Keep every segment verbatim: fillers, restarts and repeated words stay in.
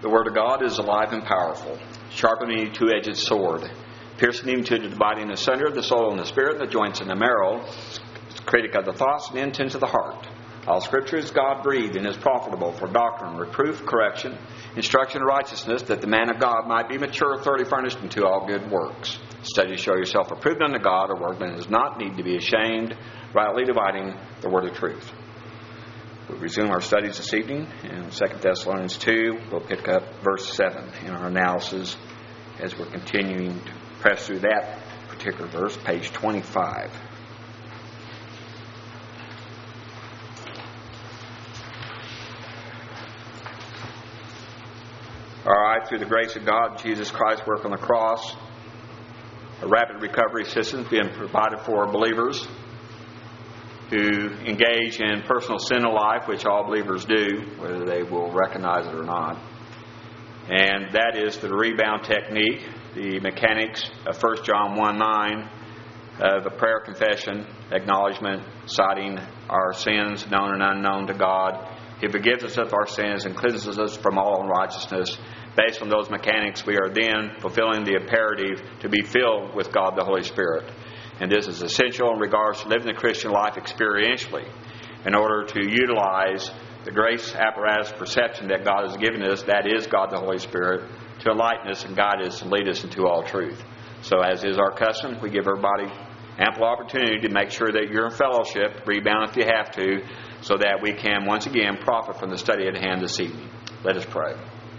The Word of God is alive and powerful, sharpening a two-edged sword, piercing even to the dividing asunder of the soul and the spirit, and the joints and the marrow, critic of the thoughts and intents of the heart. All Scripture is God-breathed and is profitable for doctrine, reproof, correction, instruction in righteousness, that the man of God might be mature, thoroughly furnished unto all good works. Study to show yourself approved unto God, a workman that does not need to be ashamed, rightly dividing the word of truth. We'll resume our studies this evening in Second Thessalonians two. We'll pick up verse seven in our analysis as we're continuing to press through that particular verse, page twenty-five. All right, through the grace of God, Jesus Christ's work on the cross, a rapid recovery system being provided for believers who engage in personal sin of life, which all believers do, whether they will recognize it or not. And that is the rebound technique, the mechanics of First John one nine, of a prayer confession, acknowledgement, citing our sins, known and unknown, to God. He forgives us of our sins and cleanses us from all unrighteousness. Based on those mechanics, we are then fulfilling the imperative to be filled with God the Holy Spirit. And this is essential in regards to living the Christian life experientially in order to utilize the grace apparatus perception that God has given us, that is God the Holy Spirit, to enlighten us and guide us and lead us into all truth. So as is our custom, we give everybody ample opportunity to make sure that you're in fellowship, rebound if you have to, so that we can once again profit from the study at hand this evening. Let us pray.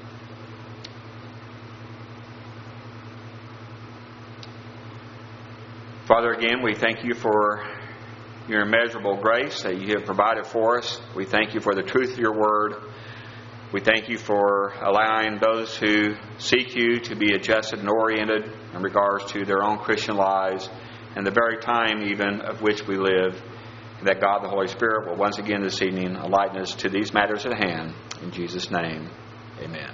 Father, again, we thank you for your immeasurable grace that you have provided for us. We thank you for the truth of your word. We thank you for allowing those who seek you to be adjusted and oriented in regards to their own Christian lives and the very time even of which we live. And that God the Holy Spirit will once again this evening enlighten us to these matters at hand. In Jesus' name, amen.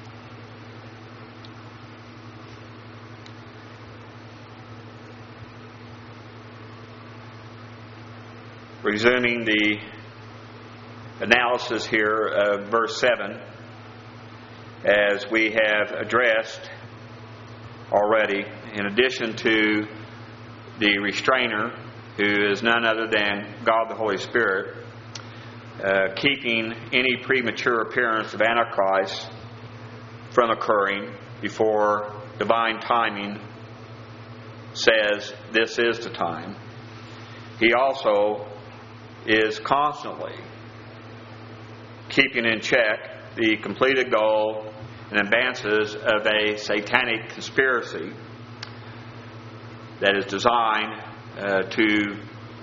Resuming the analysis here of verse seven, as we have addressed already, in addition to the restrainer, who is none other than God the Holy Spirit, uh, keeping any premature appearance of Antichrist from occurring before divine timing says this is the time. He also is constantly keeping in check the completed goal and advances of a satanic conspiracy that is designed uh, to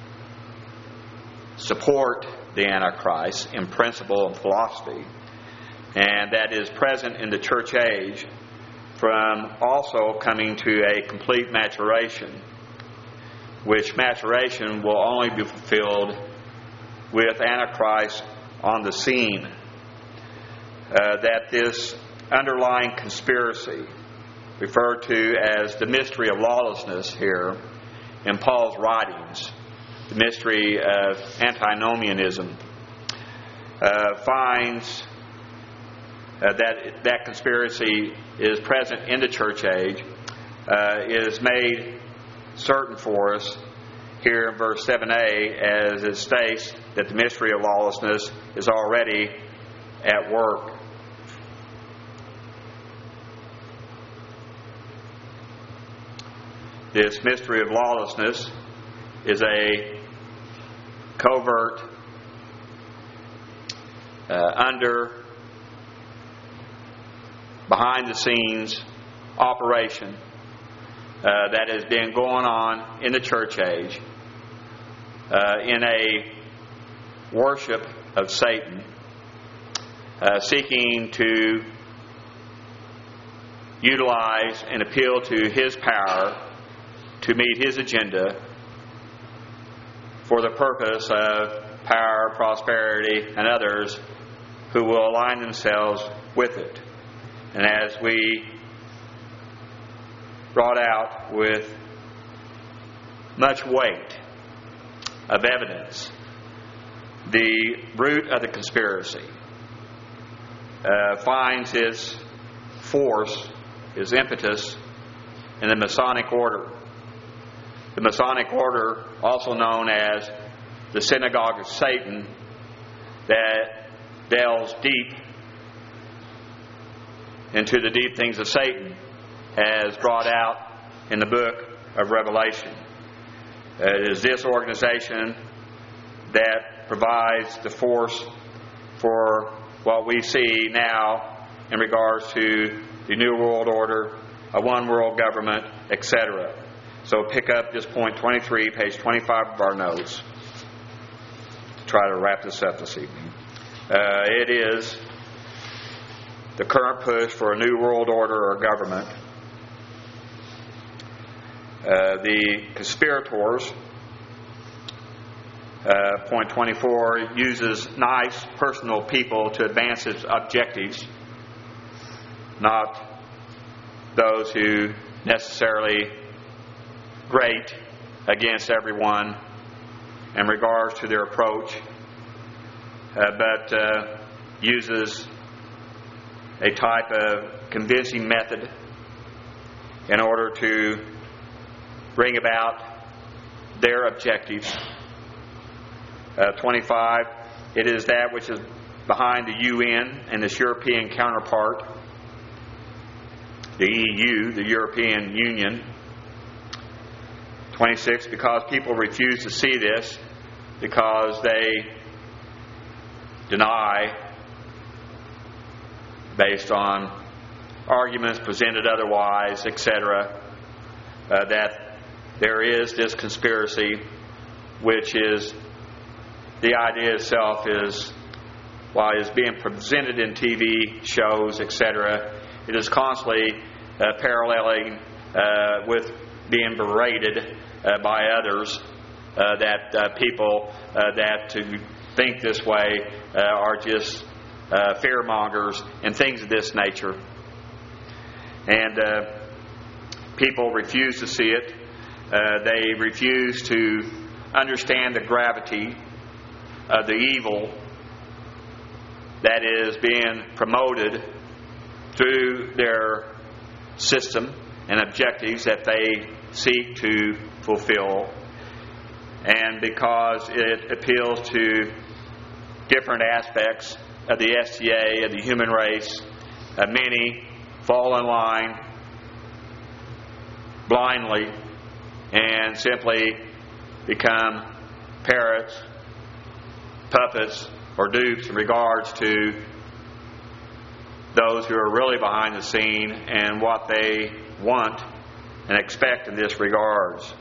support the Antichrist in principle and philosophy, and that is present in the church age from also coming to a complete maturation, which maturation will only be fulfilled with Antichrist on the scene. Uh, that this underlying conspiracy, referred to as the mystery of lawlessness here in Paul's writings, the mystery of antinomianism, uh, finds uh, that that conspiracy is present in the church age, uh, is made certain for us here in verse seven a, as it states that the mystery of lawlessness is already at work. This mystery of lawlessness is a covert, uh, under, behind the scenes operation uh, that has been going on in the church age uh, in a worship of Satan, uh, seeking to utilize and appeal to his power to meet his agenda for the purpose of power, prosperity, and others who will align themselves with it. And as we brought out with much weight of evidence, the root of the conspiracy uh, finds its force, its impetus, in the Masonic order. The Masonic order, also known as the Synagogue of Satan, that delves deep into the deep things of Satan, as brought out in the book of Revelation. It is this organization that provides the force for what we see now in regards to the New World Order, a one world government, et cetera. So pick up this point twenty-three, page twenty-five of our notes, to try to wrap this up this evening. Uh, it is the current push for a new world order or government. Uh, the conspirators, uh, point twenty-four, uses nice personal people to advance its objectives, not those who necessarily grate against everyone in regards to their approach, uh, but uh, uses a type of convincing method in order to bring about their objectives. Uh, twenty-five, it is that which is behind the U N and its European counterpart, the E U, the European Union. twenty-six, because people refuse to see this, because they deny, based on arguments presented otherwise, et cetera, uh, that there is this conspiracy, which is, the idea itself is, while it is being presented in T V shows, et cetera, it is constantly uh, paralleling uh, with being berated uh, by others, uh, that uh, people uh, that to think this way uh, are just uh, fearmongers and things of this nature. And uh, people refuse to see it. Uh, they refuse to understand the gravity of the evil that is being promoted through their system and objectives that they seek to fulfill. And because it appeals to different aspects of the S T A, of the human race, uh, many fall in line blindly and simply become parrots, puppets, or dupes in regards to those who are really behind the scene and what they want and expect in this regards.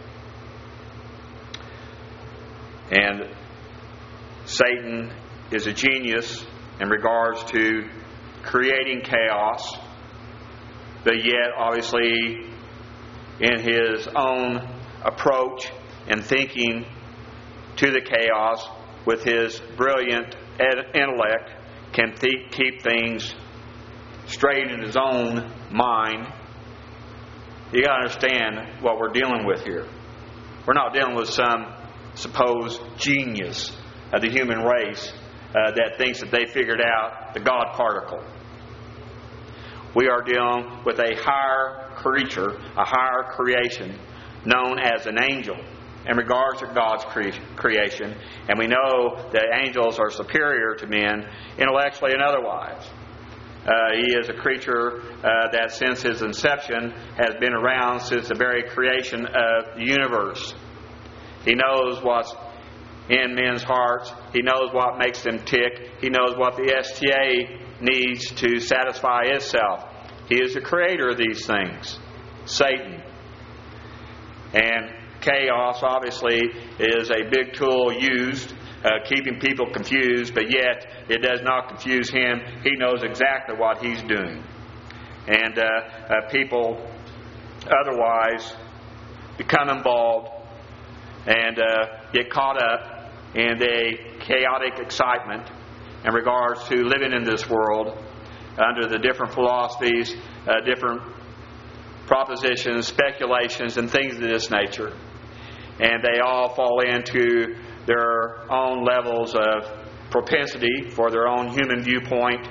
And Satan is a genius in regards to creating chaos, but yet obviously in his own approach and thinking to the chaos, with his brilliant ed- intellect, can th- keep things straight in his own mind. You got to understand what we're dealing with here. We're not dealing with some supposed genius of the human race uh, that thinks that they figured out the God particle. We are dealing with a higher creature, a higher creation, known as an angel, in regards to God's cre- creation. And we know that angels are superior to men intellectually and otherwise. Uh, he is a creature uh, that since his inception has been around since the very creation of the universe. He knows what's in men's hearts. He knows what makes them tick. He knows what the S T A needs to satisfy itself. He is the creator of these things, Satan. And chaos, obviously, is a big tool used, uh, keeping people confused, but yet it does not confuse him. He knows exactly what he's doing. And uh, uh, people otherwise become involved and uh, get caught up in a chaotic excitement in regards to living in this world under the different philosophies, uh, different propositions, speculations, and things of this nature. And they all fall into their own levels of propensity for their own human viewpoint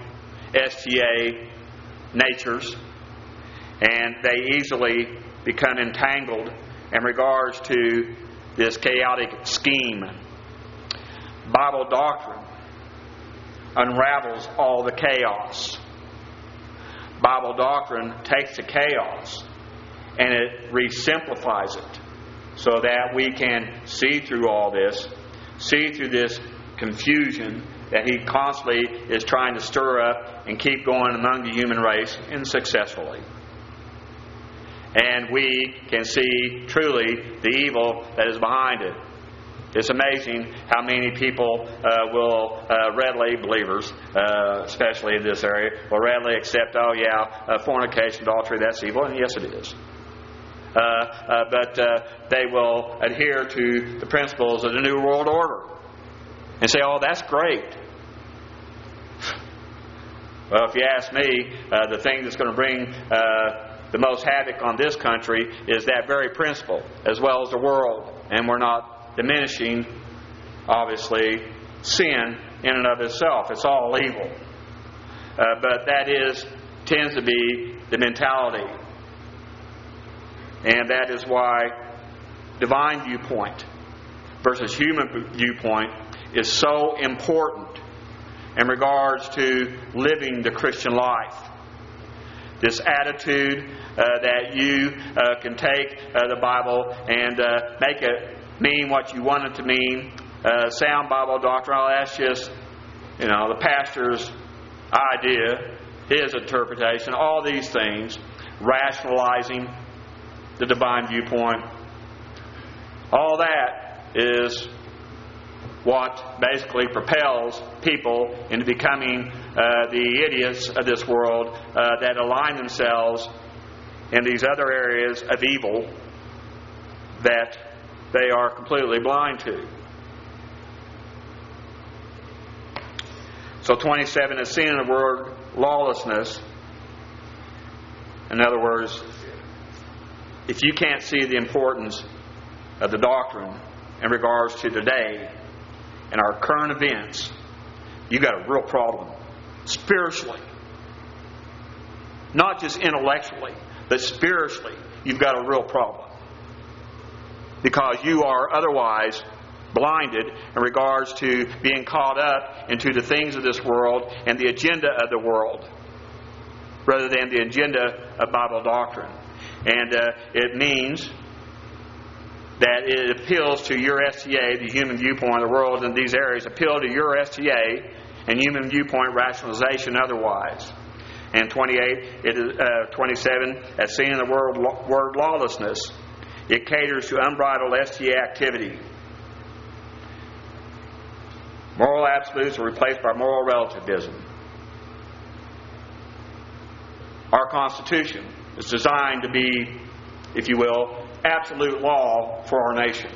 S T A natures, and they easily become entangled in regards to this chaotic scheme. Bible doctrine unravels all the chaos. Bible doctrine takes the chaos and it re-simplifies it so that we can see through all this, see through this confusion that he constantly is trying to stir up and keep going among the human race, and successfully. And we can see truly the evil that is behind it. It's amazing how many people uh, will uh, readily, believers, uh, especially in this area, will readily accept, oh yeah, uh, fornication, adultery, that's evil. And yes, it is. Uh, uh, but uh, they will adhere to the principles of the New World Order and say, oh, that's great. Well, if you ask me, uh, the thing that's going to bring uh, the most havoc on this country is that very principle, as well as the world. And we're not diminishing, obviously, sin in and of itself. It's all evil. Uh, but that is, tends to be the mentality. And that is why divine viewpoint versus human viewpoint is so important in regards to living the Christian life. This attitude uh, that you uh, can take uh, the Bible and uh, make it mean what you want it to mean. Uh, sound Bible doctrine, oh, that's just, you know, the pastor's idea, his interpretation, all these things, rationalizing the divine viewpoint. All that is what basically propels people into becoming uh, the idiots of this world uh, that align themselves in these other areas of evil that they are completely blind to. So twenty-seven is seen in the word lawlessness. In other words, if you can't see the importance of the doctrine in regards to today and our current events, you've got a real problem. Spiritually. Not just intellectually, but spiritually, you've got a real problem. Because you are otherwise blinded in regards to being caught up into the things of this world and the agenda of the world, rather than the agenda of Bible doctrine. And uh, it means that it appeals to your S T A, the human viewpoint of the world in these areas, appeal to your S T A and human viewpoint rationalization otherwise. And twenty-eight, it is, uh, twenty-seven, as seen in the word, word lawlessness, it caters to unbridled S T A activity. Moral absolutes are replaced by moral relativism. Our Constitution is designed to be, if you will, absolute law for our nation.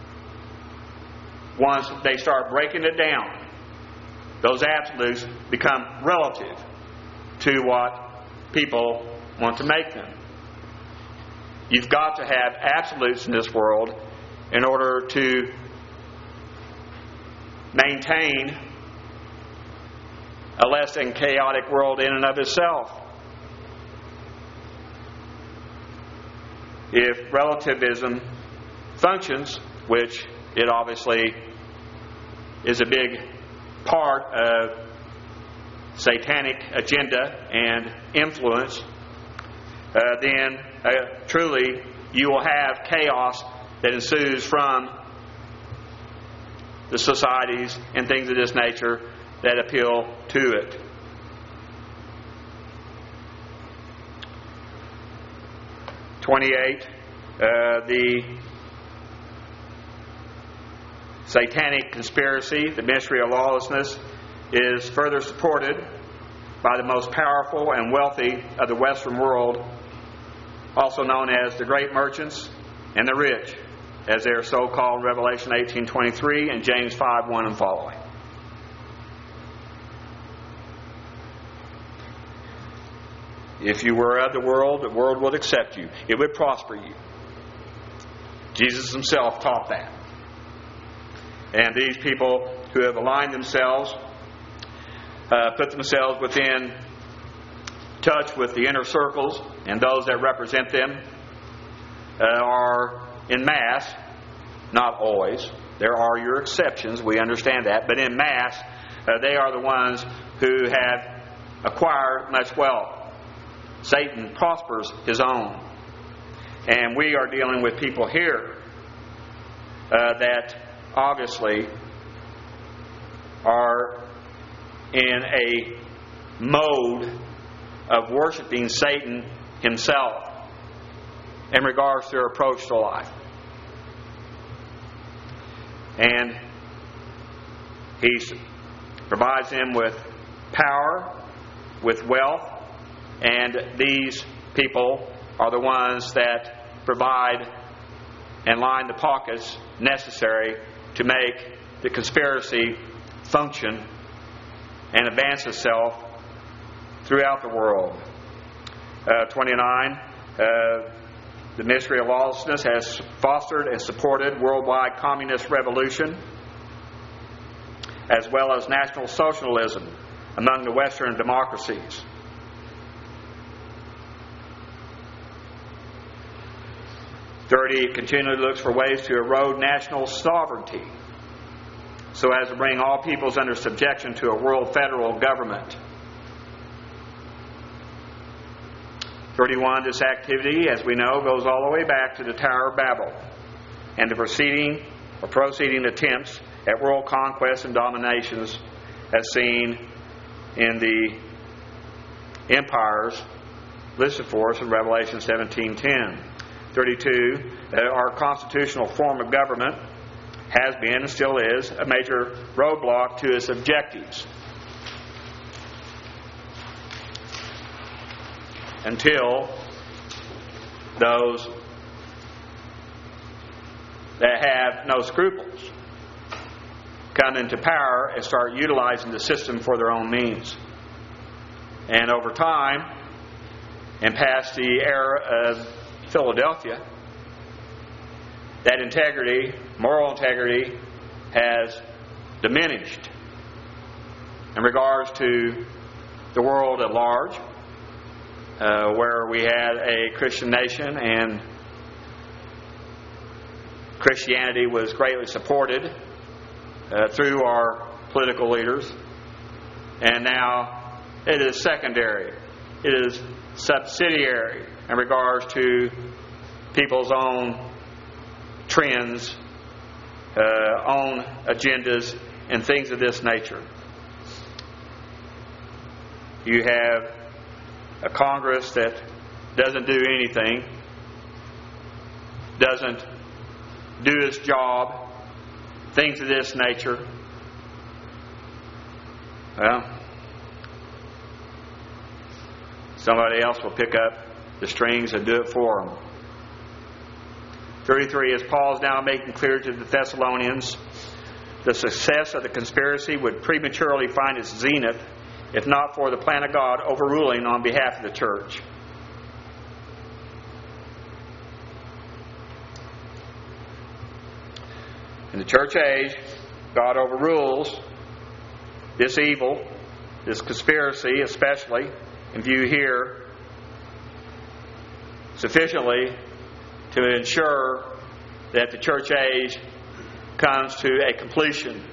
Once they start breaking it down, those absolutes become relative to what people want to make them. You've got to have absolutes in this world in order to maintain a less than chaotic world in and of itself. If relativism functions, which it obviously is a big part of satanic agenda and influence, uh, then uh, truly you will have chaos that ensues from the societies and things of this nature that appeal to it. twenty-eight, uh, the satanic conspiracy, the mystery of lawlessness, is further supported by the most powerful and wealthy of the Western world, also known as the great merchants and the rich, as they are so called in Revelation eighteen twenty-three and James five one and following. If you were of the world, the world would accept you. It would prosper you. Jesus himself taught that. And these people who have aligned themselves, uh, put themselves within touch with the inner circles and those that represent them uh, are in mass, not always. There are your exceptions, we understand that, but in mass, uh, they are the ones who have acquired much wealth. Satan prospers his own. And we are dealing with people here uh, that obviously are in a mode of worshiping Satan himself in regards to their approach to life. And he provides them with power, with wealth, and these people are the ones that provide and line the pockets necessary to make the conspiracy function and advance itself throughout the world. Uh, twenty-nine, uh, the mystery of lawlessness has fostered and supported worldwide communist revolution, as well as national socialism among the Western democracies. thirty, continually looks for ways to erode national sovereignty so as to bring all peoples under subjection to a world federal government. thirty-one, this activity, as we know, goes all the way back to the Tower of Babel and the proceeding or proceeding attempts at world conquest and dominations as seen in the empires listed for us in Revelation seventeen ten. thirty-two, uh, our constitutional form of government has been and still is a major roadblock to its objectives until those that have no scruples come into power and start utilizing the system for their own means. And over time, and past the era of Philadelphia, that integrity, moral integrity, has diminished in regards to the world at large, uh, where we had a Christian nation and Christianity was greatly supported uh, through our political leaders, and now it is secondary, it is subsidiary in regards to people's own trends, uh, own agendas, and things of this nature. You have a Congress that doesn't do anything, doesn't do its job, things of this nature. Well, somebody else will pick up the strings and do it for them. thirty-three, as Paul is now making clear to the Thessalonians, the success of the conspiracy would prematurely find its zenith if not for the plan of God overruling on behalf of the church. In the church age, God overrules this evil, this conspiracy especially, in view here, sufficiently to ensure that the church age comes to a completion.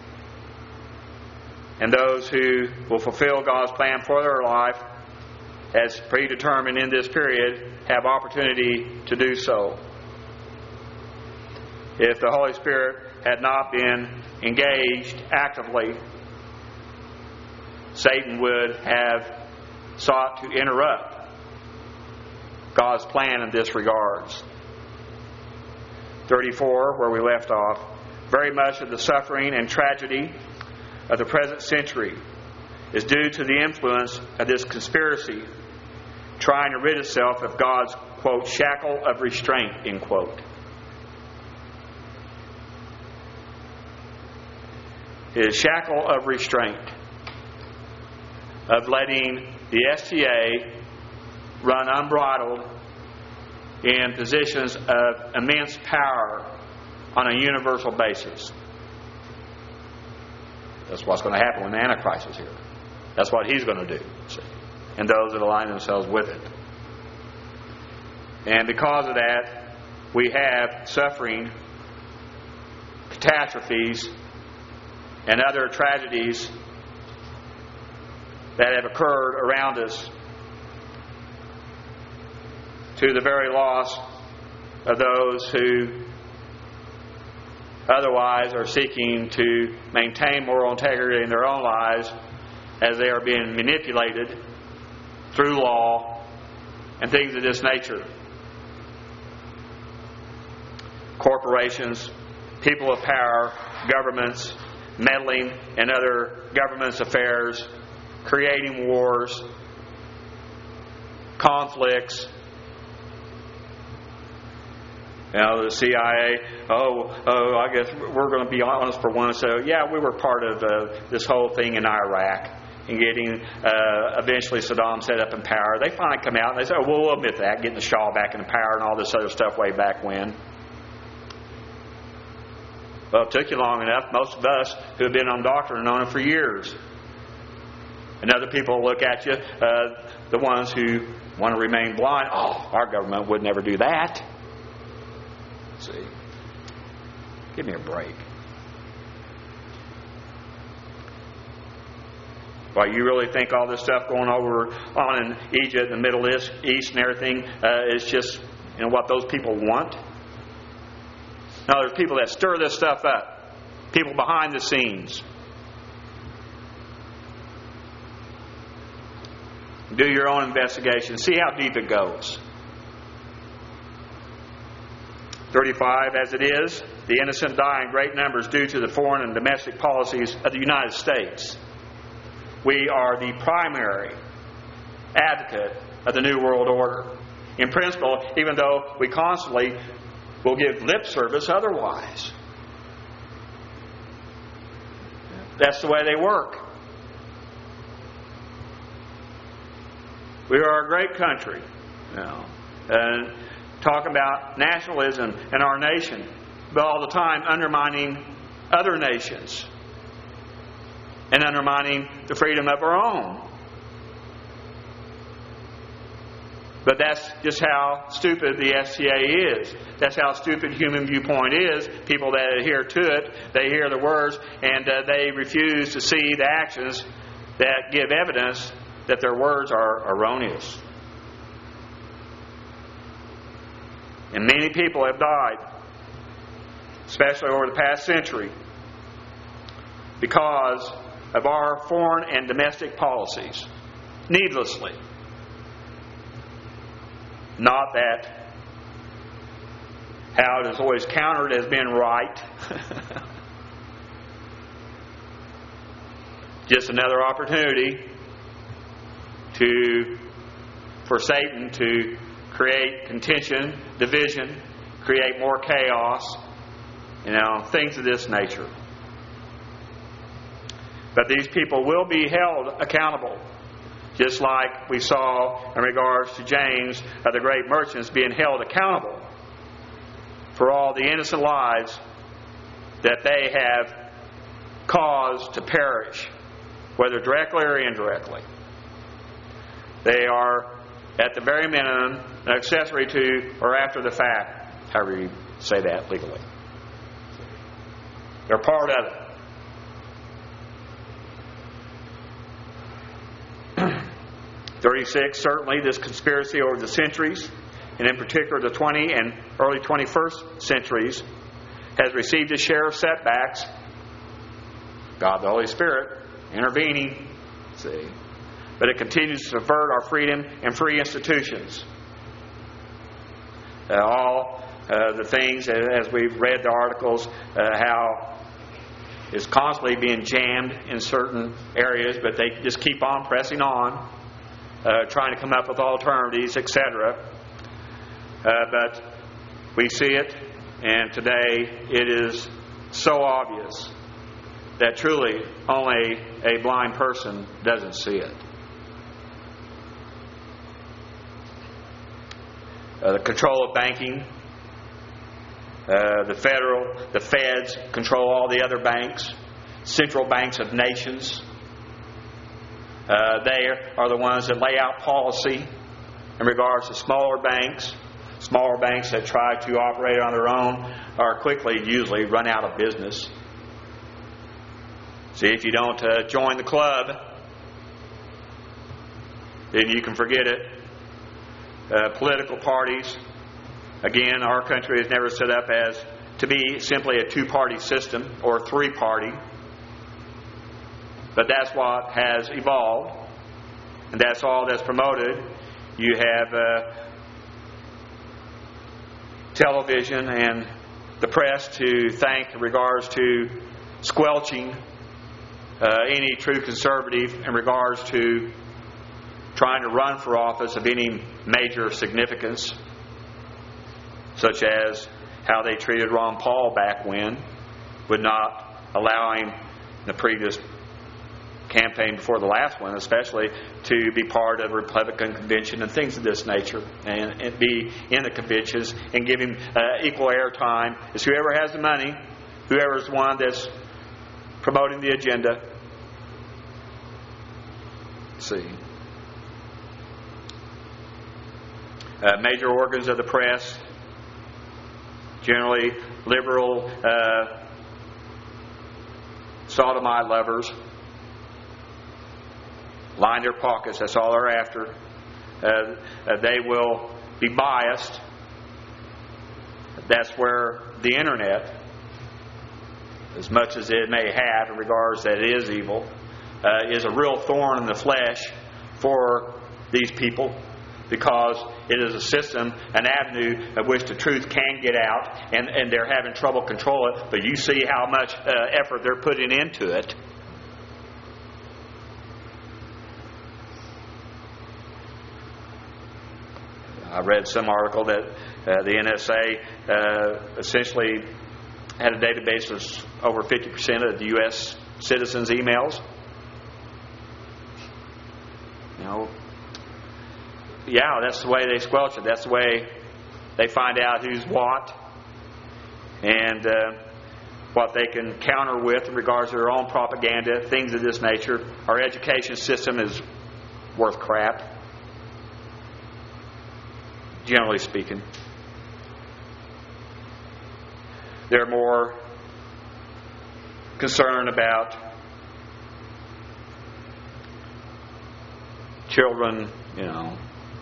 And those who will fulfill God's plan for their life as predetermined in this period have opportunity to do so. If the Holy Spirit had not been engaged actively, Satan would have sought to interrupt God's plan in this regards. thirty-four, where we left off, very much of the suffering and tragedy of the present century is due to the influence of this conspiracy trying to rid itself of God's, quote, shackle of restraint, end quote. His shackle of restraint of letting the S T A run unbridled in positions of immense power on a universal basis. That's what's going to happen when the Antichrist is here. That's what he's going to do. See? and those that align themselves with it. And because of that, we have suffering, catastrophes, and other tragedies that have occurred around us, to the very loss of those who otherwise are seeking to maintain moral integrity in their own lives, as they are being manipulated through law and things of this nature. Corporations, people of power, governments meddling in other governments' affairs, creating wars, conflicts. You know, the C I A, oh, oh, I guess we're going to be honest for once. So, yeah, we were part of uh, this whole thing in Iraq and getting uh, eventually Saddam set up in power. They finally come out and they say, oh, well, we'll admit that, getting the Shah back in power and all this other stuff way back when. Well, it took you long enough. Most of us who have been on doctrine have known it for years. And other people look at you, uh, the ones who want to remain blind. Oh, our government would never do that. See, give me a break. Why, you really think all this stuff going over on in Egypt and the Middle East, East and everything uh, is just, you know, what those people want? No, there's people that stir this stuff up. People behind the scenes. Do your own investigation. See how deep it goes. thirty-five, as it is, the innocent die in great numbers due to the foreign and domestic policies of the United States. We are the primary advocate of the New World Order. In principle, even though we constantly will give lip service otherwise. That's the way they work. We are a great country. You know, and talking about nationalism in our nation, but all the time undermining other nations and undermining the freedom of our own. But that's just how stupid the S T A is. That's how stupid human viewpoint is. People that adhere to it, they hear the words and uh, they refuse to see the actions that give evidence that their words are erroneous. And many people have died, especially over the past century, because of our foreign and domestic policies, needlessly. Not that how it is always countered as being right. Just another opportunity to for Satan to create contention, division, create more chaos, you know, things of this nature. But these people will be held accountable, just like we saw in regards to James, of the great merchants being held accountable for all the innocent lives that they have caused to perish, whether directly or indirectly. They are, at the very minimum, an accessory to or after the fact, however you say that legally. They're part of it. thirty-six, certainly this conspiracy over the centuries, and in particular the twentieth and early twenty-first centuries, has received its share of setbacks. God the Holy Spirit intervening, see. But it continues to subvert our freedom and free institutions. Uh, all uh, the things, as we've read the articles, uh, how it's constantly being jammed in certain areas, but they just keep on pressing on, uh, trying to come up with alternatives, et cetera. Uh, but we see it, and today it is so obvious that truly only a blind person doesn't see it. Uh, the control of banking, uh, the federal, the feds control all the other banks, central banks of nations. Uh, they are the ones that lay out policy in regards to smaller banks. Smaller banks that try to operate on their own are quickly usually run out of business. See, if you don't uh, join the club, then you can forget it. Uh, political parties, again, our country is never set up as to be simply a two-party system or three-party. But that's what has evolved, and that's all that's promoted. You have uh, television and the press to thank in regards to squelching uh, any true conservative in regards to trying to run for office of any major significance, such as how they treated Ron Paul back when, with not allowing the previous campaign before the last one, especially, to be part of a Republican convention and things of this nature, and, and be in the conventions and give him uh, equal airtime as whoever has the money, whoever's the one that's promoting the agenda. Let's see. Uh, major organs of the press, generally liberal uh, sodomite lovers, line their pockets. That's all they're after. Uh, uh, they will be biased. That's where the internet, as much as it may have in regards that it is evil, uh, is a real thorn in the flesh for these people, because it is a system, an avenue of which the truth can get out, and, and they're having trouble control it. But you see how much uh, effort they're putting into it. I read some article that uh, the N S A uh, essentially had a database of over fifty percent of the U S citizens' emails. You know, yeah, that's the way they squelch it. That's the way they find out who's what, and uh, what they can counter with in regards to their own propaganda, things of this nature. Our education system is worth crap, generally speaking. They're more concerned about children, you know,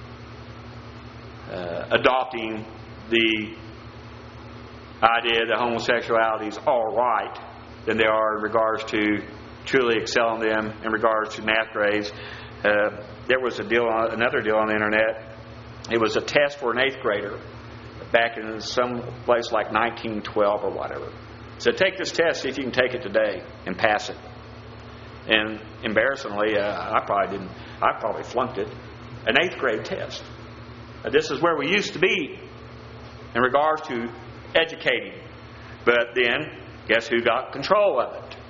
uh, adopting the idea that homosexuality is all right than they are in regards to truly excelling them in regards to math grades. Uh, there was a deal, on, another deal on the internet. It was a test for an eighth grader back in some place like nineteen twelve or whatever. So take this test, see if you can take it today and pass it. And embarrassingly, uh, I probably didn't. I probably flunked it. An eighth grade test. Uh, this is where we used to be in regards to educating. But then, guess who got control of it?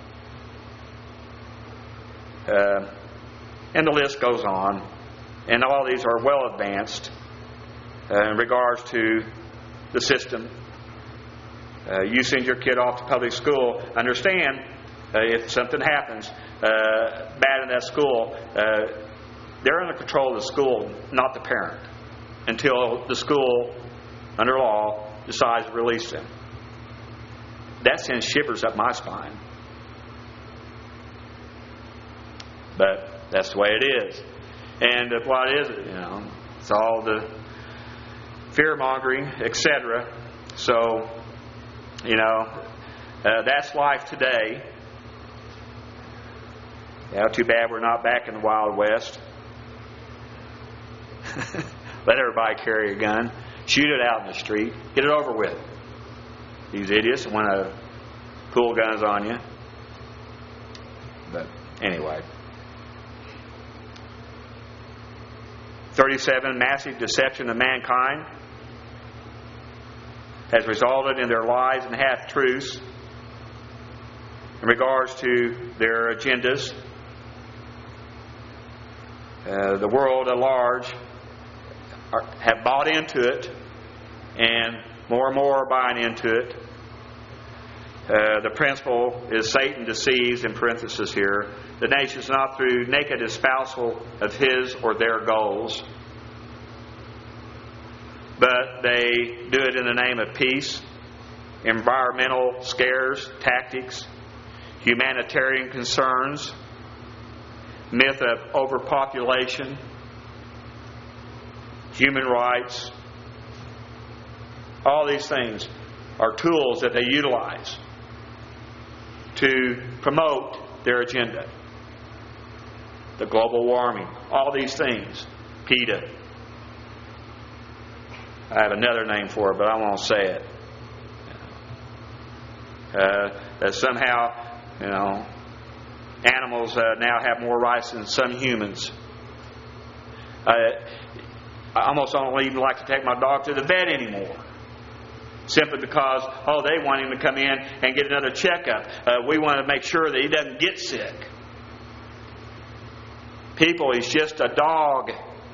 Uh, and the list goes on. And all these are well advanced uh, in regards to the system. Uh, you send your kid off to public school. Understand, uh, if something happens uh, bad in that school, uh, they're under control of the school, not the parent, until the school, under law, decides to release them. That sends shivers up my spine. But that's the way it is. And uh, what is it? You know, it's all the fear-mongering, et cetera. So, you know, uh, that's life today. Yeah, too bad we're not back in the Wild West. Let everybody carry a gun. Shoot it out in the street. Get it over with. These idiots want to pull guns on you. But anyway. thirty-seven, massive deception of mankind has resulted in their lies and half-truths in regards to their agendas. Uh, the world at large are, have bought into it, and more and more are buying into it. Uh, the principle is Satan deceives, in parenthesis here, the nations not through naked espousal of his or their goals, but they do it in the name of peace, environmental scares, tactics, humanitarian concerns, myth of overpopulation, human rights. All these things are tools that they utilize to promote their agenda. The global warming, all these things, PETA. I have another name for it, but I won't say it. Uh, that somehow, you know, animals uh, now have more rights than some humans. Uh, I almost don't even like to take my dog to the vet anymore. Simply because, oh, they want him to come in and get another checkup. Uh, we want to make sure that he doesn't get sick. People, he's just a dog.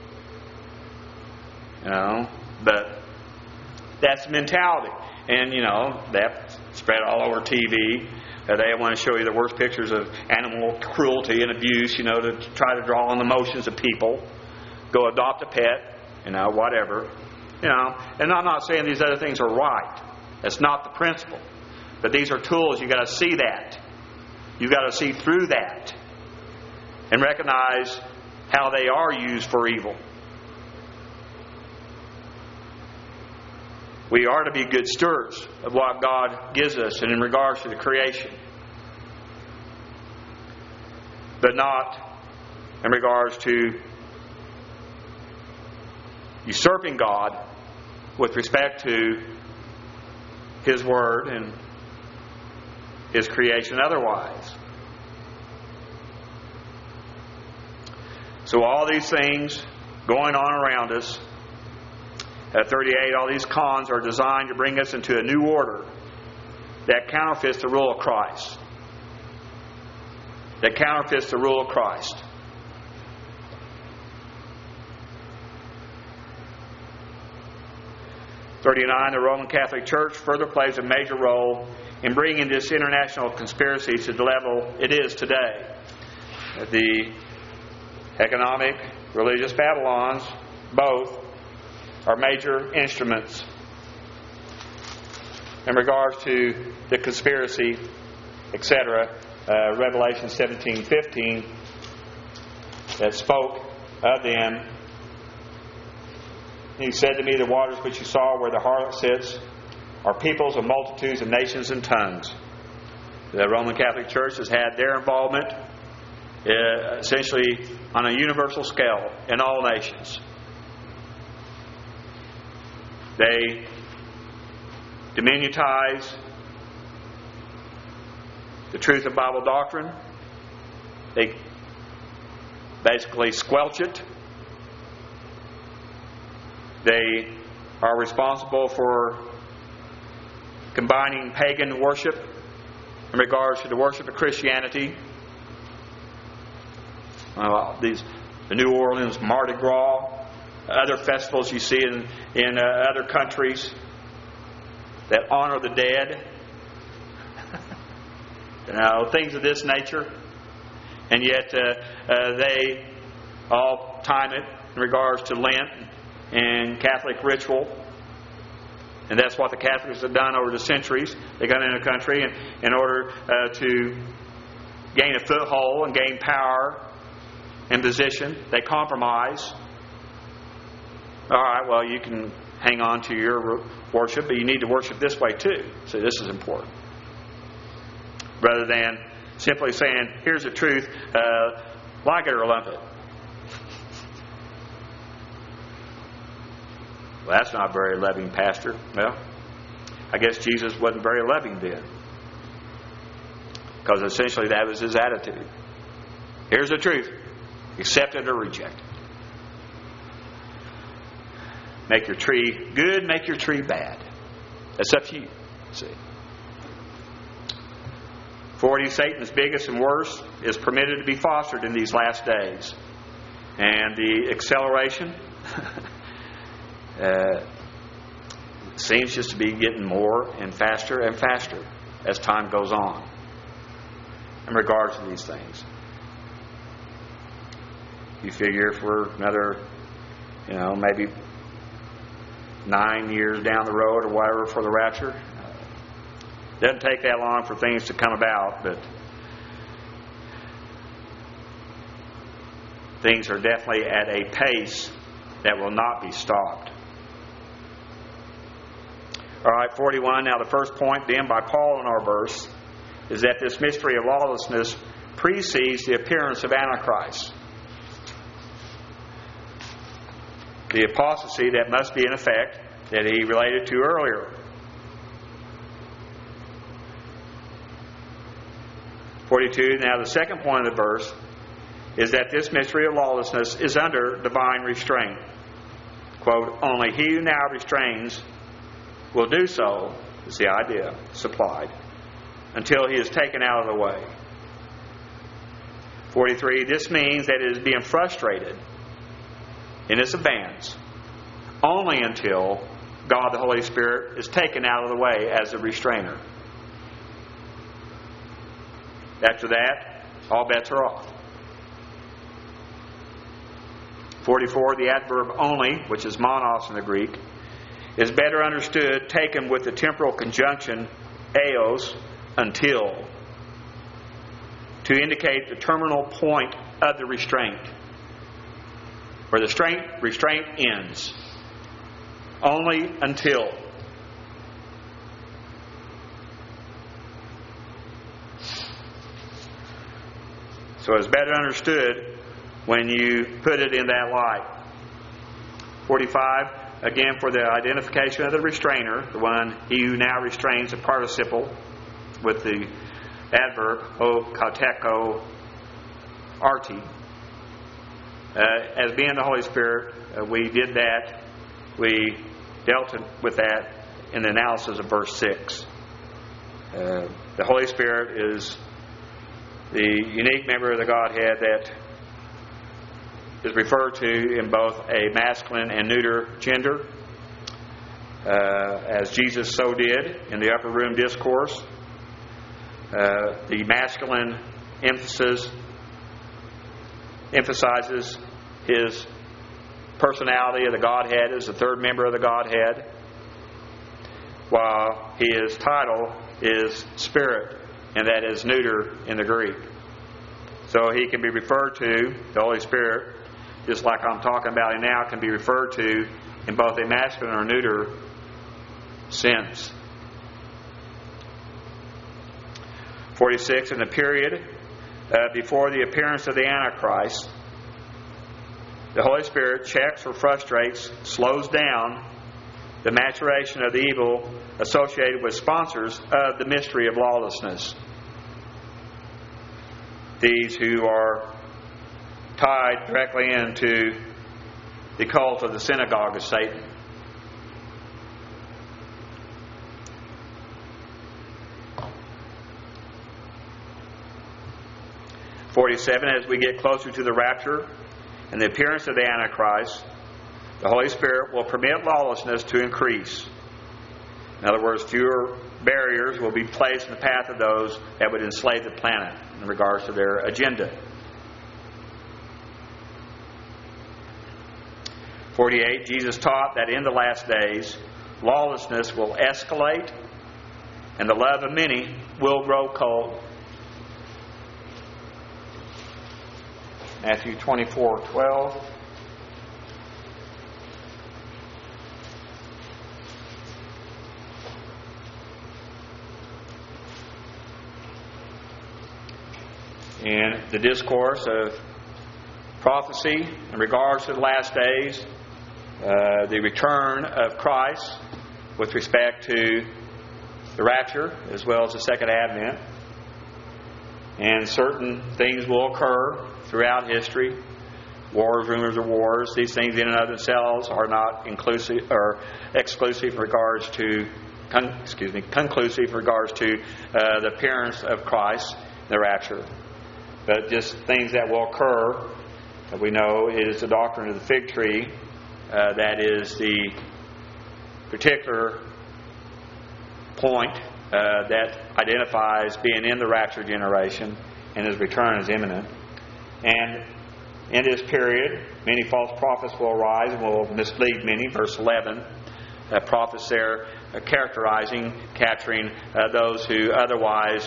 You know, but that's the mentality. And, you know, that spread all over T V. Uh, they want to show you the worst pictures of animal cruelty and abuse, you know, to try to draw on the emotions of people. Go adopt a pet, you know, whatever. You know, and I'm not saying these other things are right. That's not the principle. But these are tools. You've got to see that. You've got to see through that and recognize how they are used for evil. We are to be good stewards of what God gives us and in regards to the creation. But not in regards to usurping God with respect to His Word and His creation otherwise. So all these things going on around us, at thirty-eight, all these cons are designed to bring us into a new order that counterfeits the rule of Christ. That counterfeits the rule of Christ. thirty-nine, the Roman Catholic Church further plays a major role in bringing this international conspiracy to the level it is today. The economic, religious Babylons, both, are major instruments in regards to the conspiracy, et cetera. Uh, Revelation seventeen fifteen that spoke of them. He said to me, the waters which you saw where the harlot sits are peoples of multitudes of nations and tongues. The Roman Catholic Church has had their involvement uh, essentially on a universal scale in all nations. They diminutize the truth of Bible doctrine. They basically squelch it. They are responsible for combining pagan worship in regards to the worship of Christianity. Uh, these, the New Orleans Mardi Gras, other festivals you see in, in uh, other countries that honor the dead. You know, things of this nature. And yet uh, uh, they all time it in regards to Lent and Catholic ritual. And that's what the Catholics have done over the centuries. They got in a country and in order uh, to gain a foothold and gain power and position, they compromise. All right, well, you can hang on to your worship, but you need to worship this way too. So this is important. Rather than simply saying, here's the truth, uh, like it or lump it. Well, that's not very loving, Pastor. Well, I guess Jesus wasn't very loving then. Because essentially that was his attitude. Here's the truth. Accept it or reject it. Make your tree good, make your tree bad. That's up to you. See. forty, Satan's biggest and worst is permitted to be fostered in these last days. And the acceleration uh, seems just to be getting more and faster and faster. as time goes on in regards to these things. You figure if we're another, you know, maybe nine years down the road or whatever for the rapture, it doesn't take that long for things to come about, but things are definitely at a pace that will not be stopped. All right, forty-one. Now the first point then by Paul in our verse is that this mystery of lawlessness precedes the appearance of Antichrist. The apostasy that must be in effect that he related to earlier. forty-two. Now the second point of the verse is that this mystery of lawlessness is under divine restraint. Quote, only he who now restrains will do so, is the idea supplied, until he is taken out of the way. forty-three. This means that it is being frustrated in its advance only until God the Holy Spirit is taken out of the way as a restrainer. After that, all bets are off. forty-four. The adverb only, which is monos in the Greek, is better understood taken with the temporal conjunction eos, until, to indicate the terminal point of the restraint, where the restraint, restraint ends. Only until. So it's better understood when you put it in that light. forty-five. Again, for the identification of the restrainer, the one he who now restrains, a participle with the adverb o kateko arti. Uh, as being the Holy Spirit, uh, we did that. We dealt with that in the analysis of verse six. Uh, the Holy Spirit is the unique member of the Godhead that is referred to in both a masculine and neuter gender, uh, as Jesus so did in the upper room discourse. Uh, the masculine emphasis emphasizes his personality of the Godhead as the third member of the Godhead, while his title is Spirit, and that is neuter in the Greek. So he can be referred to, the Holy Spirit, just like I'm talking about him now, can be referred to in both a masculine or neuter sense. forty-six. In the period uh, before the appearance of the Antichrist, the Holy Spirit checks or frustrates, slows down the maturation of the evil associated with sponsors of the mystery of lawlessness. These who are tied directly into the cult of the synagogue of Satan. forty-seven. As we get closer to the rapture and the appearance of the Antichrist, the Holy Spirit will permit lawlessness to increase. In other words, fewer barriers will be placed in the path of those that would enslave the planet in regards to their agenda. forty-eight. Jesus taught that in the last days, lawlessness will escalate and the love of many will grow cold. Matthew twenty-four twelve. In the discourse of prophecy in regards to the last days, uh, the return of Christ with respect to the rapture as well as the second advent, and certain things will occur throughout history. Wars, rumors of wars. These things in and of themselves are not inclusive or exclusive in regards to, con, excuse me, conclusive in regards to uh, the appearance of Christ, the rapture. But just things that will occur. That we know is the doctrine of the fig tree. Uh, that is the particular point uh, that identifies being in the rapture generation and His return is imminent. And in this period, many false prophets will arise and will mislead many. Verse eleven, uh, prophets there uh, characterizing, capturing uh, those who otherwise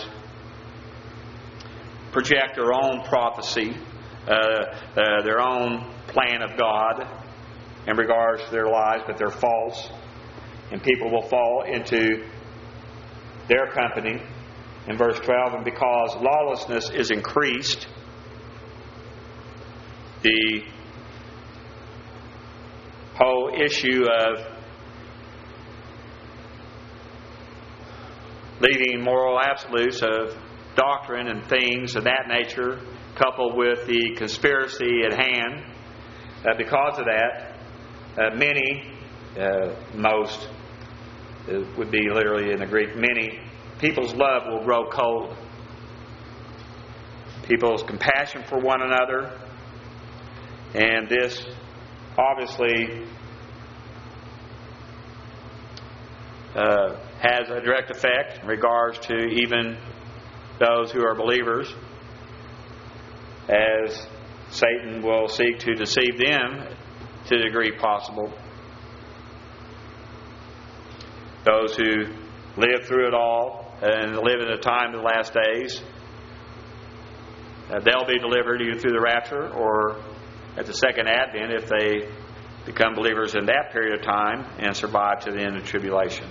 project their own prophecy, uh, uh, their own plan of God in regards to their lives, but they're false. And people will fall into their company. In verse twelve, and because lawlessness is increased, the whole issue of leaving moral absolutes of doctrine and things of that nature, coupled with the conspiracy at hand, uh, because of that, uh, many, uh, most, it would be literally in the Greek, many, people's love will grow cold. People's compassion for one another. And this obviously uh, has a direct effect in regards to even those who are believers, as Satan will seek to deceive them to the degree possible. Those who live through it all and live in the time of the last days, uh, they'll be delivered either through the rapture or at the second advent if they become believers in that period of time and survive to the end of tribulation.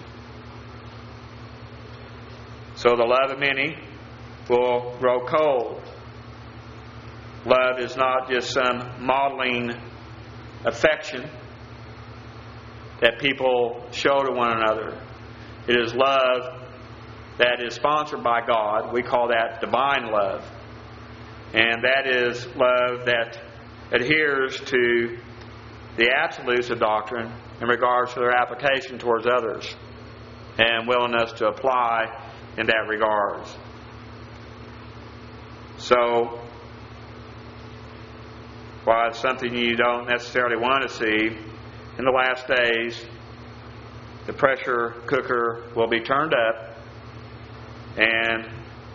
So the love of many will grow cold. Love is not just some modeling affection that people show to one another. It is love that is sponsored by God. We call that divine love. And that is love that adheres to the absolutes of doctrine in regards to their application towards others and willingness to apply in that regards. So, while it's something you don't necessarily want to see, in the last days, the pressure cooker will be turned up and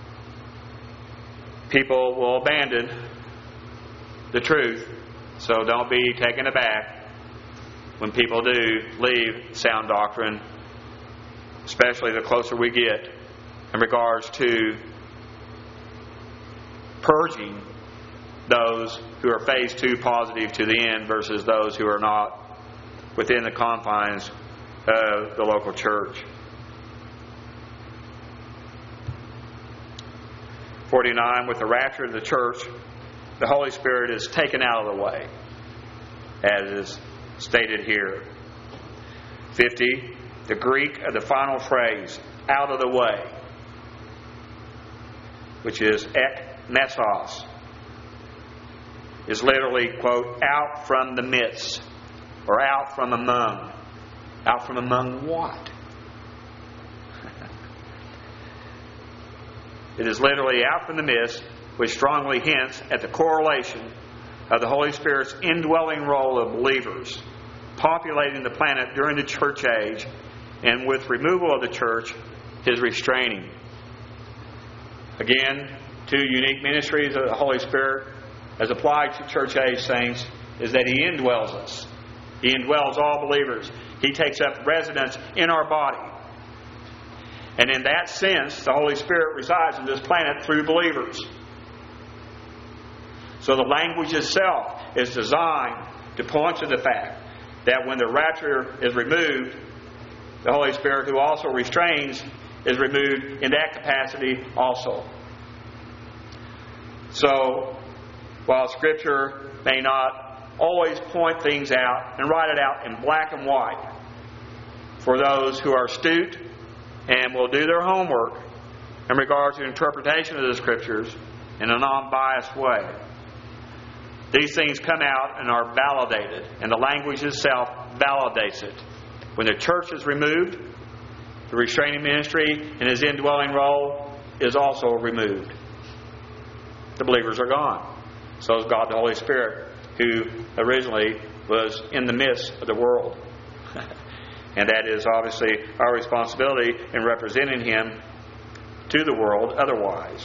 people will abandon the truth. So don't be taken aback when people do leave sound doctrine, especially the closer we get in regards to purging those who are phase two positive to the end versus those who are not within the confines of the local church. forty-nine, with the rapture of the church, the Holy Spirit is taken out of the way, as is stated here. fifty, the Greek of the final phrase, out of the way, which is ek mesos, is literally, quote, out from the midst, or out from among. Out from among what? It is literally out from the midst, which strongly hints at the correlation of the Holy Spirit's indwelling role of believers populating the planet during the church age, and with removal of the church, His restraining. Again, two unique ministries of the Holy Spirit as applied to church age saints is that He indwells us. He indwells all believers. He takes up residence in our body. And in that sense, the Holy Spirit resides on this planet through believers. So the language itself is designed to point to the fact that when the rapture is removed, the Holy Spirit, who also restrains, is removed in that capacity also. So, while Scripture may not always point things out and write it out in black and white, for those who are astute and will do their homework in regards to interpretation of the Scriptures in a non-biased way, these things come out and are validated, and the language itself validates it. When the church is removed, the restraining ministry and His indwelling role is also removed. The believers are gone. So is God the Holy Spirit, who originally was in the midst of the world. And that is obviously our responsibility in representing Him to the world otherwise.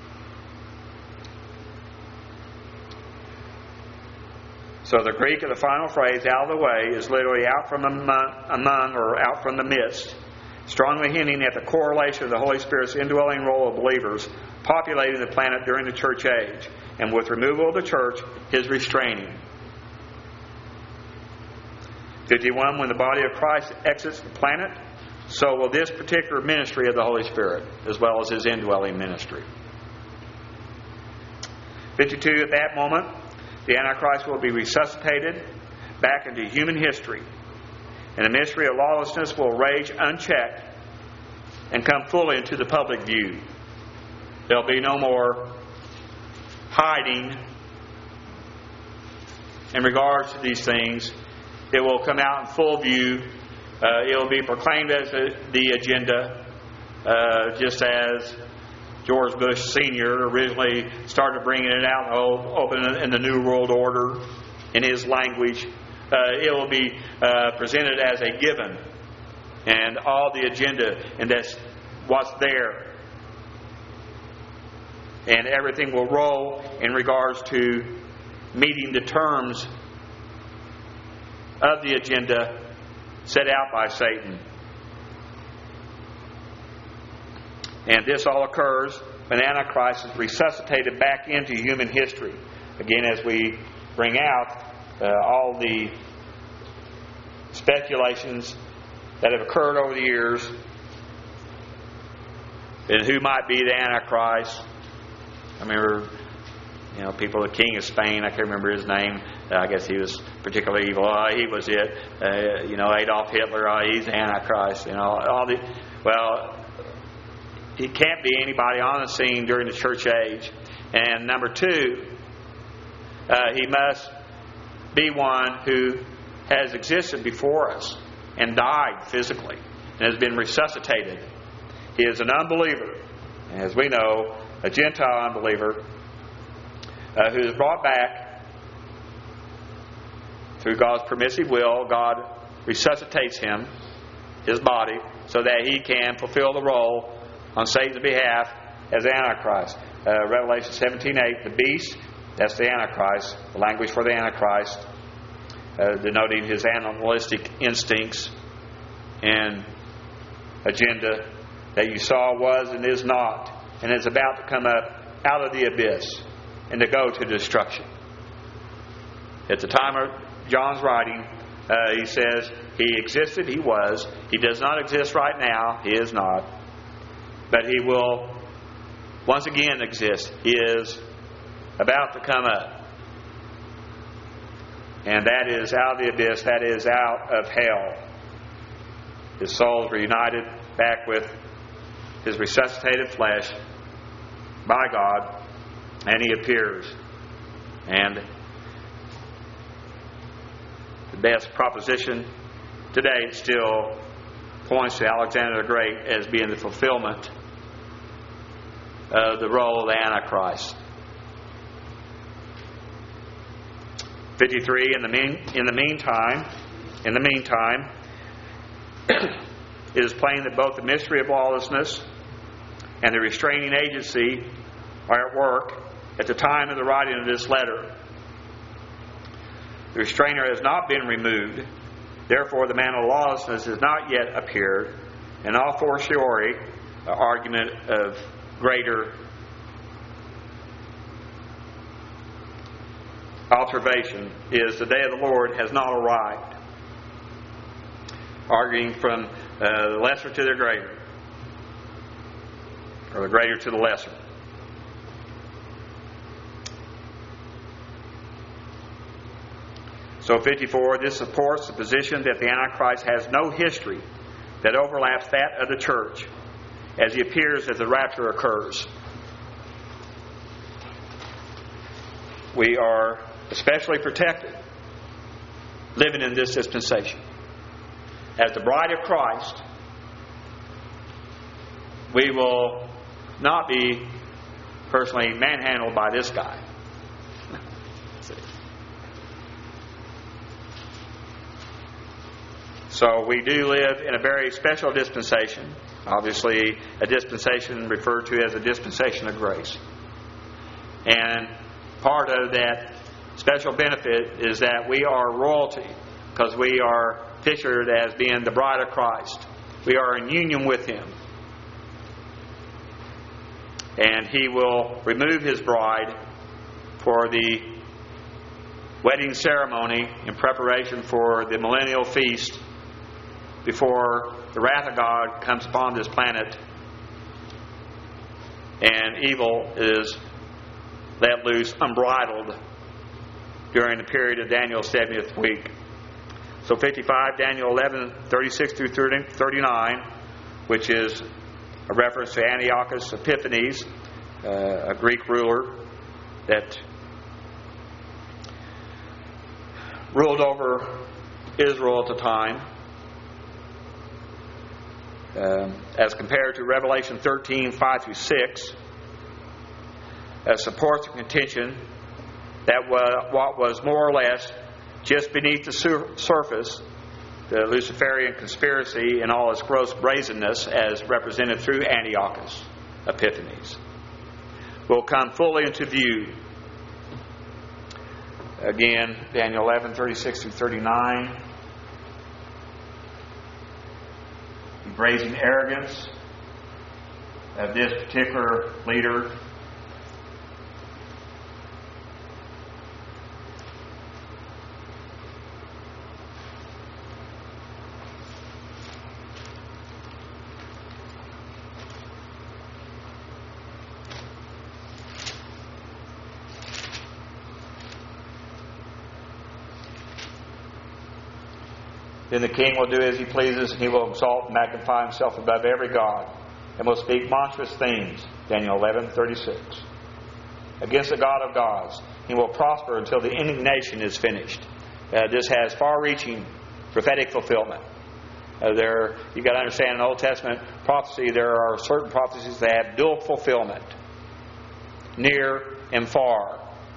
So the Greek of the final phrase, out of the way, is literally out from among, among or out from the midst, strongly hinting at the correlation of the Holy Spirit's indwelling role of believers populating the planet during the church age, and with removal of the church, His restraining. fifty-one, when the body of Christ exits the planet, so will this particular ministry of the Holy Spirit, as well as His indwelling ministry. fifty-two, at that moment, the Antichrist will be resuscitated back into human history, and the mystery of lawlessness will rage unchecked and come fully into the public view. There'll be no more hiding in regards to these things. It will come out in full view. Uh, it will be proclaimed as a, the agenda, uh, just as George Bush Senior originally started bringing it out open in the New World Order in his language. Uh, it will be uh, presented as a given, and all the agenda, and that's what's there. And everything will roll in regards to meeting the terms of the agenda set out by Satan. And this all occurs when Antichrist is resuscitated back into human history. Again, as we bring out uh, all the speculations that have occurred over the years and who might be the Antichrist. I remember, you know, people, the King of Spain, I can't remember his name. Uh, I guess he was particularly evil. Uh, he was it. Uh, you know, Adolf Hitler, uh, he's the Antichrist. You know, all the, well, it can't be anybody on the scene during the church age. And number two, uh, he must be one who has existed before us and died physically and has been resuscitated. He is an unbeliever, as we know, a Gentile unbeliever uh, who is brought back through God's permissive will. God resuscitates him, his body, so that he can fulfill the role on Satan's behalf as Antichrist. Uh, Revelation seventeen eight, the beast, that's the Antichrist, the language for the Antichrist, uh, denoting his animalistic instincts and agenda that you saw was and is not, and is about to come up out of the abyss and to go to destruction. At the time of John's writing, uh, he says he existed, he was. He does not exist right now, he is not. But he will once again exist. He is about to come up. And that is out of the abyss, that is out of hell. His soul is reunited back with his resuscitated flesh by God, and he appears. And the best proposition today still points to Alexander the Great as being the fulfillment of the role of the Antichrist. fifty-three, in the mean, in the meantime, in the meantime, it is plain that both the mystery of lawlessness and the restraining agency are at work at the time of the writing of this letter. The restrainer has not been removed. Therefore, the man of lawlessness has not yet appeared. An a fortiori argument of greater observation is the day of the Lord has not arrived. Arguing from uh, the lesser to the greater, or the greater to the lesser. So fifty-four, this supports the position that the Antichrist has no history that overlaps that of the church as he appears as the rapture occurs. We are especially protected living in this dispensation. As the bride of Christ, we will not be personally manhandled by this guy. So we do live in a very special dispensation. Obviously, a dispensation referred to as a dispensation of grace. And part of that special benefit is that we are royalty, because we are pictured as being the bride of Christ. We are in union with Him. And He will remove His bride for the wedding ceremony in preparation for the millennial feast before the wrath of God comes upon this planet and evil is let loose unbridled during the period of Daniel's seventieth week. So fifty-five, Daniel eleven, thirty-six through thirty-nine, which is a reference to Antiochus Epiphanes, uh, a Greek ruler that ruled over Israel at the time, um, as compared to Revelation thirteen, five through six, uh, supports the contention that what was more or less just beneath the sur- surface, the Luciferian conspiracy in all its gross brazenness, as represented through Antiochus Epiphanes, will come fully into view. Again, Daniel eleven, thirty-six through thirty-nine. The brazen arrogance of this particular leader. Then the king will do as he pleases, and he will exalt and magnify himself above every god, and will speak monstrous things, Daniel eleven, thirty-six, against the God of gods. He will prosper until the indignation is finished. Uh, this has far-reaching prophetic fulfillment. Uh, there, you've got to understand, in Old Testament prophecy, there are certain prophecies that have dual fulfillment, near and far.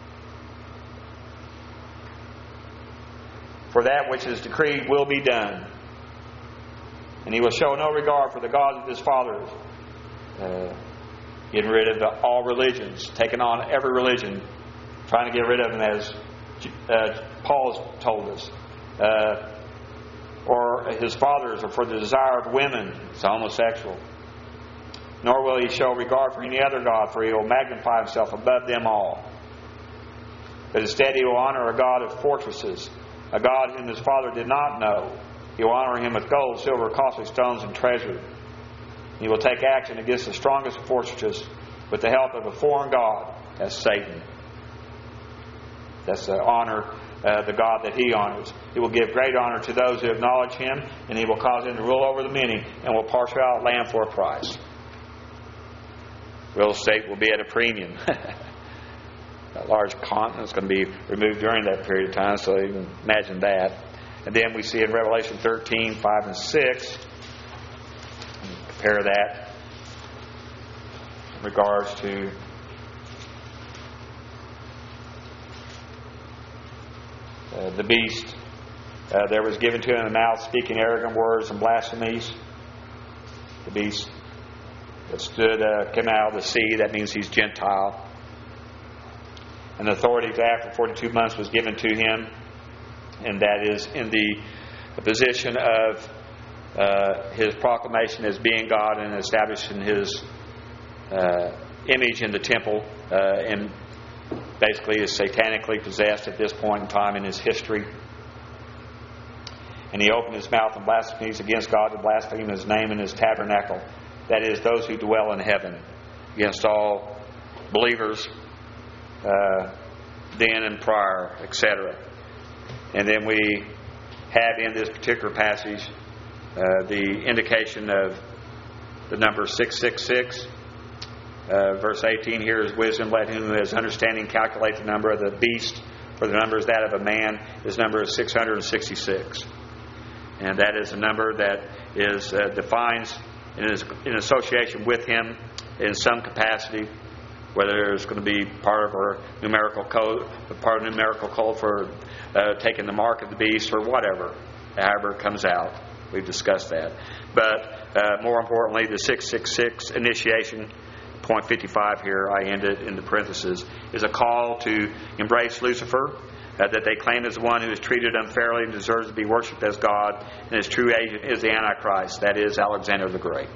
For that which is decreed will be done. And he will show no regard for the gods of his fathers. Uh, getting rid of the, all religions. Taking on every religion. Trying to get rid of them, as uh, Paul has told us. Uh, or his fathers, or for the desire of women. It's homosexual. Nor will he show regard for any other god, for he will magnify himself above them all. But instead he will honor a God of fortresses, a God whom his father did not know. He will honor him with gold, silver, costly stones, and treasure. He will take action against the strongest fortresses with the help of a foreign god. That's Satan. That's the honor, uh, the God that he honors. He will give great honor to those who acknowledge him, and he will cause him to rule over the many, and will parcel out land for a price. Real estate will be at a premium. A large continent is going to be removed during that period of time, so you can imagine that. And then we see in Revelation thirteen, five and six, compare that in regards to uh, the beast. Uh, there was given to him a mouth speaking arrogant words and blasphemies. The beast that stood, uh, came out of the sea, that means he's Gentile. And the authority to act for forty-two months was given to him, and that is in the, the position of uh, his proclamation as being God and establishing his uh, image in the temple, uh, and basically is satanically possessed at this point in time in his history. And he opened his mouth and blasphemies against God, to blaspheme his name and his tabernacle, that is, those who dwell in heaven, against all believers, Uh, then and prior, et cetera. And then we have in this particular passage uh, the indication of the number six six six. Uh, verse eighteen here is wisdom. Let him who has understanding calculate the number of the beast, for the number is that of a man. His number is six hundred sixty-six. And that is a number that is uh, defines in, his, in association with him in some capacity, whether it's going to be part of our numerical code, part of the numerical code for uh, taking the mark of the beast, or whatever. however it comes out. We've discussed that. But uh, more importantly, the six six six initiation, point fifty-five here, I ended in the parentheses, is a call to embrace Lucifer, uh, that they claim is the one who is treated unfairly and deserves to be worshipped as God, and his true agent is the Antichrist, that is Alexander the Great.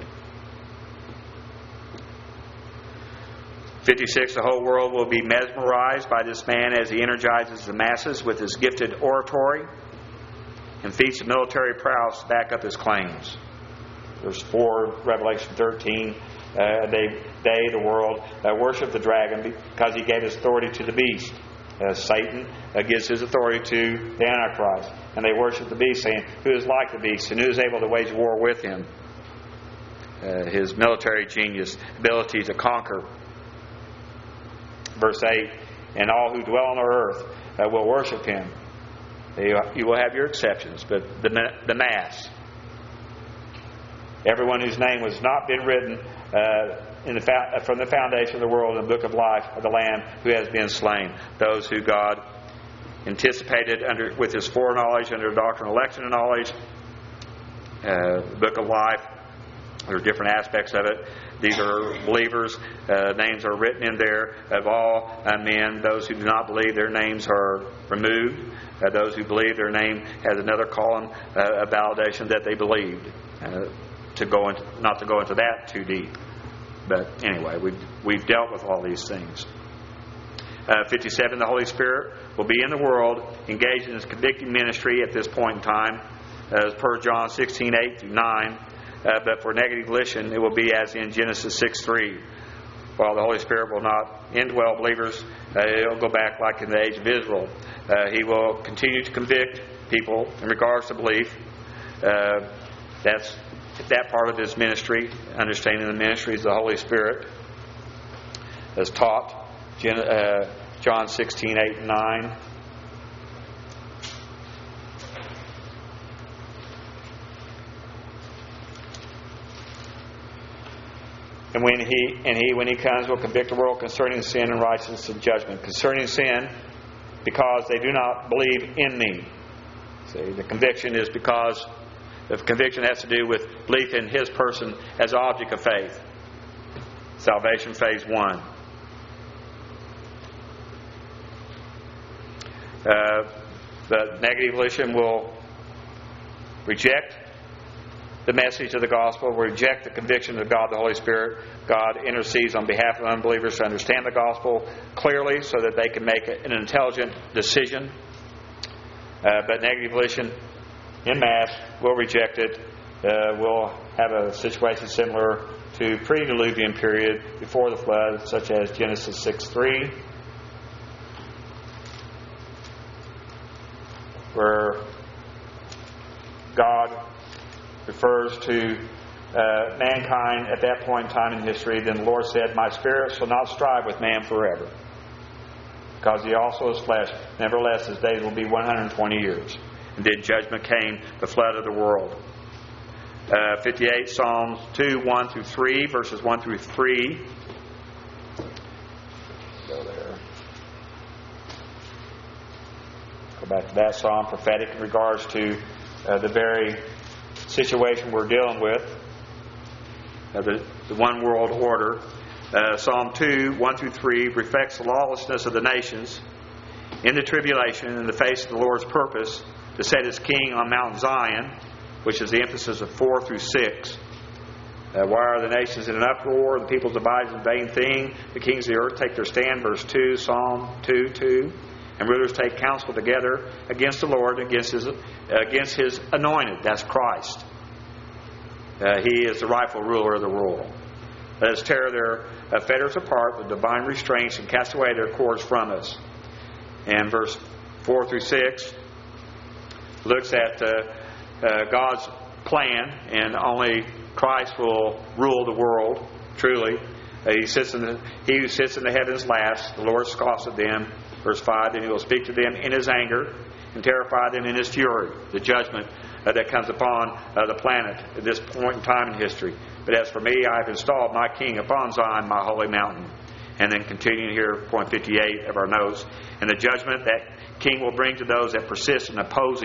fifty-six, the whole world will be mesmerized by this man as he energizes the masses with his gifted oratory and feats of military prowess to back up his claims. Verse four, Revelation thirteen, uh, they, they, the world, uh, worship the dragon because he gave his authority to the beast. Uh, Satan uh, gives his authority to the Antichrist. And they worship the beast, saying, who is like the beast and who is able to wage war with him? Uh, his military genius, ability to conquer. Verse eight, and all who dwell on the earth uh, will worship him. You, you will have your exceptions, but the, the mass. Everyone whose name was not been written uh, in the fa- from the foundation of the world in the book of life of the Lamb who has been slain. Those who God anticipated under with his foreknowledge, under doctrine, election, and knowledge. Uh, the book of life. There are different aspects of it. These are believers. Uh, names are written in there of all uh, men. Those who do not believe, their names are removed. Uh, those who believe, their name has another column, uh, a validation that they believed. Uh, to go into, not to go into that too deep. But anyway, we've, we've dealt with all these things. Uh, fifty-seven, the Holy Spirit will be in the world, engaged in his convicting ministry at this point in time, as per John sixteen, eight through nine. Uh, but for negative volition, it will be as in Genesis six three. While the Holy Spirit will not indwell believers, uh, it will go back like in the age of Israel. Uh, he will continue to convict people in regards to belief. Uh, that's that part of his ministry, understanding the ministry of the Holy Spirit, as taught Gen- uh, John sixteen, eight and nine. And when he and he, when he comes, will convict the world concerning sin and righteousness and judgment. Concerning sin, because they do not believe in me. See, the conviction is because the conviction has to do with belief in his person as object of faith. Salvation, phase one. Uh, the negative volition will reject the message of the gospel, will reject the conviction of God, the Holy Spirit. God intercedes on behalf of unbelievers to understand the gospel clearly so that they can make an intelligent decision. Uh, but negative volition, in mass, will reject it. Uh, will have a situation similar to pre-diluvian period before the flood, such as Genesis six three, where God refers to uh, mankind at that point in time in history. Then the Lord said, my spirit shall not strive with man forever, because he also is flesh. Nevertheless, his days will be one hundred twenty years. And then judgment came, the flood of the world. Uh, fifty-eight, Psalms two, one through three, verses one through three. Go there. Go back to that psalm, prophetic in regards to uh, the very situation we're dealing with, uh, the, the one world order. Uh, Psalm two, one through three reflects the lawlessness of the nations in the tribulation in the face of the Lord's purpose to set his king on Mount Zion, which is the emphasis of four through six. Uh, why are the nations in an uproar? The people devise a vain thing. The kings of the earth take their stand. Verse two, Psalm two, two. And rulers take counsel together against the Lord, against his, against his anointed. That's Christ. Uh, he is the rightful ruler of the world. Let us tear their uh, fetters apart with divine restraints and cast away their cords from us. And verse four through six looks at uh, uh, God's plan, and only Christ will rule the world, truly. Uh, he sits in the, he who sits in the heavens laughs. The Lord scoffs at them. Verse five, then he will speak to them in his anger and terrify them in his fury, the judgment uh, that comes upon uh, the planet at this point in time in history. But as for me, I have installed my king upon Zion, my holy mountain. And then continuing here, point fifty-eight of our notes, and the judgment that king will bring to those that persist in opposing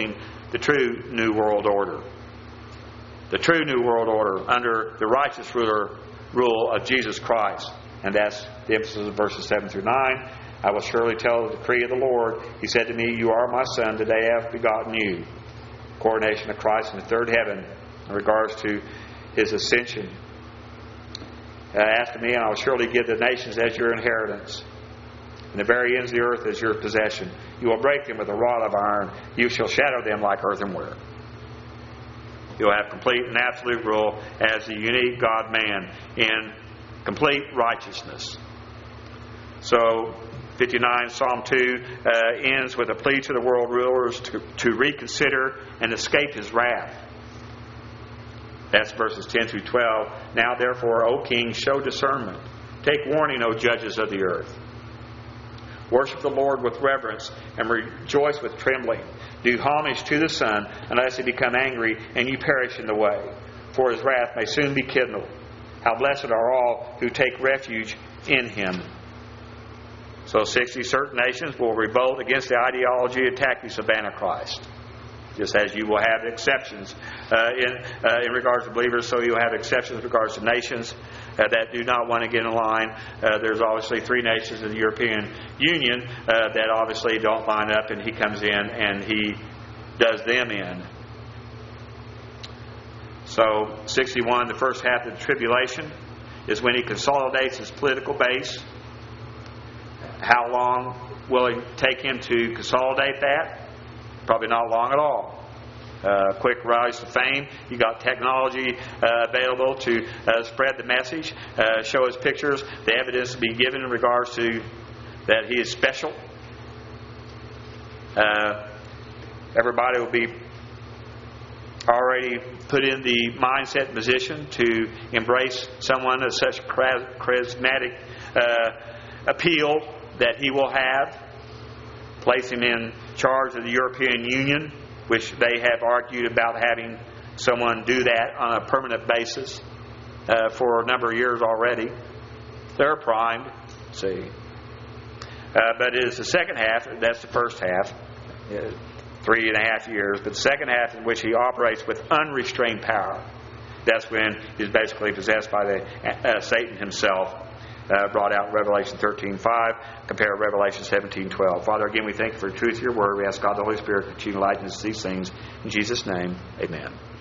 the true New World Order. The true New World Order under the righteous ruler rule of Jesus Christ. And that's the emphasis of verses seven through nine. I will surely tell the decree of the Lord. He said to me, you are my son, today I have begotten you. Coronation of Christ in the third heaven in regards to His ascension. Uh, Ask me, and I will surely give the nations as your inheritance, and the very ends of the earth as your possession. You will break them with a rod of iron. You shall shatter them like earthenware. You'll have complete and absolute rule as the unique God-man in complete righteousness. So, fifty-nine, Psalm two uh, ends with a plea to the world rulers to, to reconsider and escape His wrath. That's verses ten through twelve. Now therefore, O kings, show discernment. Take warning, O judges of the earth. Worship the Lord with reverence and rejoice with trembling. Do homage to the Son, unless He become angry and you perish in the way. For His wrath may soon be kindled. How blessed are all who take refuge in Him. So sixty certain nations will revolt against the ideology and tactics of Antichrist. Just as you will have exceptions uh, in uh, in regards to believers, so you'll have exceptions in regards to nations uh, that do not want to get in line. Uh, there's obviously three nations in the European Union uh, that obviously don't line up, and He comes in and He does them in. So sixty-one, the first half of the tribulation, is when He consolidates His political base. How long will it take Him to consolidate that? Probably not long at all. Uh, quick rise to fame. You got technology uh, available to uh, spread the message, uh, show us pictures, the evidence to be given in regards to that He is special. Uh, everybody will be already put in the mindset and position to embrace someone of such charismatic uh, appeal that he will have. Place him in charge of the European Union, which they have argued about having someone do that on a permanent basis uh, for a number of years already. They're primed, see. Uh, but it is the second half, that's the first half, uh, three and a half years, but the second half in which he operates with unrestrained power. That's when he's basically possessed by the uh, Satan himself. Uh, brought out in Revelation thirteen five, compare Revelation seventeen twelve. Father, again, we thank you for the truth of your word. We ask God the Holy Spirit to continue to enlighten us to these things. In Jesus' name, amen.